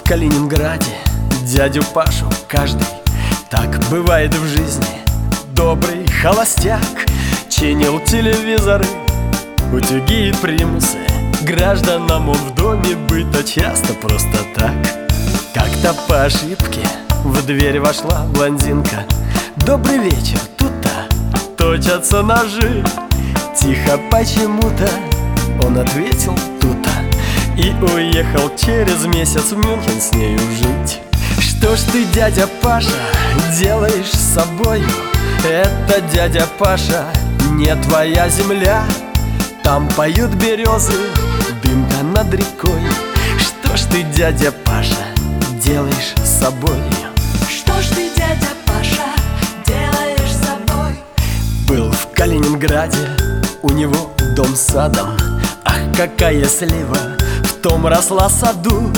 Калининграде дядю Пашу каждый, так бывает в жизни, добрый холостяк, чинил телевизоры, утюги и примусы. Гражданам он в доме быта часто просто так. Как-то по ошибке в дверь вошла блондинка. «Добрый вечер, тут-то точатся ножи». Тихо почему-то он ответил «тут-то» и уехал через месяц в Мюнхен с нею жить. Что ж ты, дядя Паша, делаешь с собою? Это, дядя Паша, не твоя земля. Там поют березы, дымка над рекой. Что ж ты, дядя Паша, делаешь с собой? Что ж ты, дядя Паша, делаешь с собой? Был в Калининграде у него дом с садом. Ах, какая слива в том росла саду.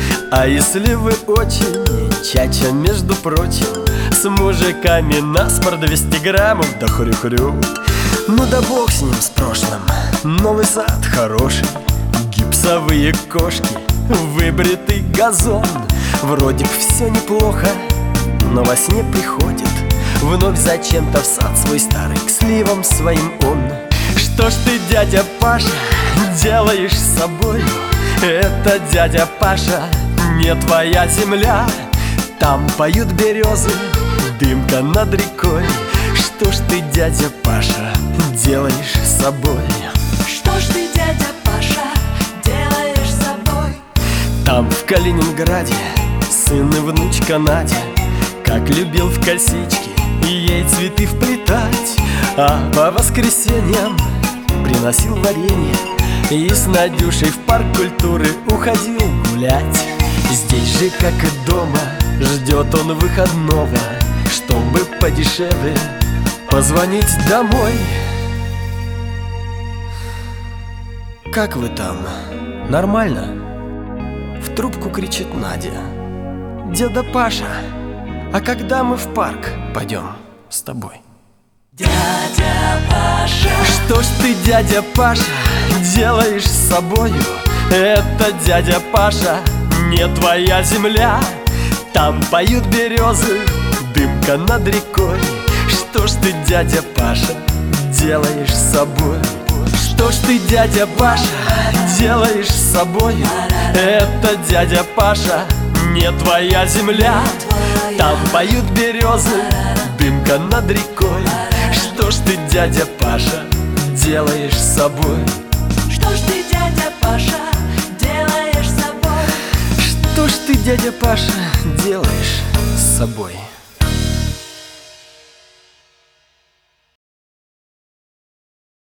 А и сливы очень чача, между прочим, с мужиками на спор 200 граммов да хрю-хрю. Ну да бог с ним, с прошлым, новый сад хороший, гипсовые кошки, выбритый газон. Вроде все неплохо, но во сне приходит вновь зачем-то в сад свой старый, к сливам своим он. Что ж ты, дядя Паша, делаешь с собой? Это, дядя Паша, не твоя земля. Там поют березы, дымка над рекой. Что ж ты, дядя Паша, делаешь с собой? Что ж ты, дядя Паша, делаешь с собой? Там в Калининграде сын и внучка Надя, как любил в косички и ей цветы вплетать. А по воскресеньям приносил варенье и с Надюшей в парк культуры уходил гулять. Здесь же, как и дома, ждет он выходного, чтобы подешевле позвонить домой. «Как вы там? Нормально?» В трубку кричит Надя. «Деда Паша, а когда мы в парк пойдем с тобой?» Дядя Паша, что ж ты, дядя Паша, делаешь с собою? Это, дядя Паша, не твоя земля. Там поют березы, дымка над рекой. Что ж ты, дядя Паша, делаешь с собой? Что ж ты, дядя Паша, делаешь с собой? Это, дядя Паша, не твоя земля. Там поют березы, дымка над рекой. Что ж ты, дядя Паша, делаешь с собой? что ж ты, дядя Паша, делаешь с собой? Что ж ты, дядя Паша, делаешь с собой?